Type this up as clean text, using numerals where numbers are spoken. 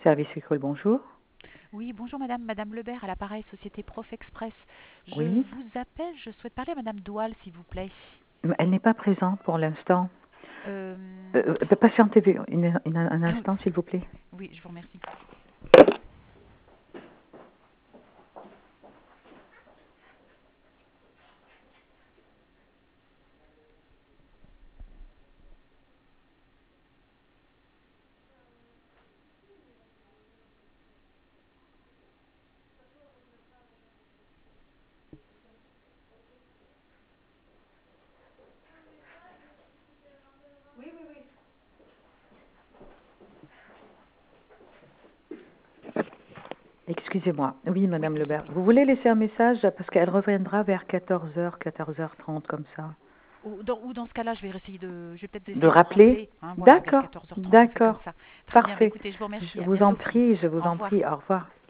Service école, bonjour. Oui, bonjour madame, madame Lebert à l'appareil Société Prof Express. Je Oui, vous appelle, je souhaite parler à madame Doual, s'il vous plaît. elle n'est pas présente pour l'instant. Euh, Patientez un ah oui, instant, s'il vous plaît. oui, je vous remercie. Excusez-moi. Oui, Oui, Madame je vous en Lebert. prie. Vous voulez laisser un message parce qu'elle reviendra vers 14h, 14h30 comme ça. Ou dans ce cas-là, je vais peut-être De essayer de rappeler? rappeler, hein, voilà, vers D'accord, 14h30, on fait comme d'accord. ça. Très bien, bah, Parfait. écoutez, je vous Je remercie, à vous en bientôt. prie, je vous Au en prie. revoir. Au revoir.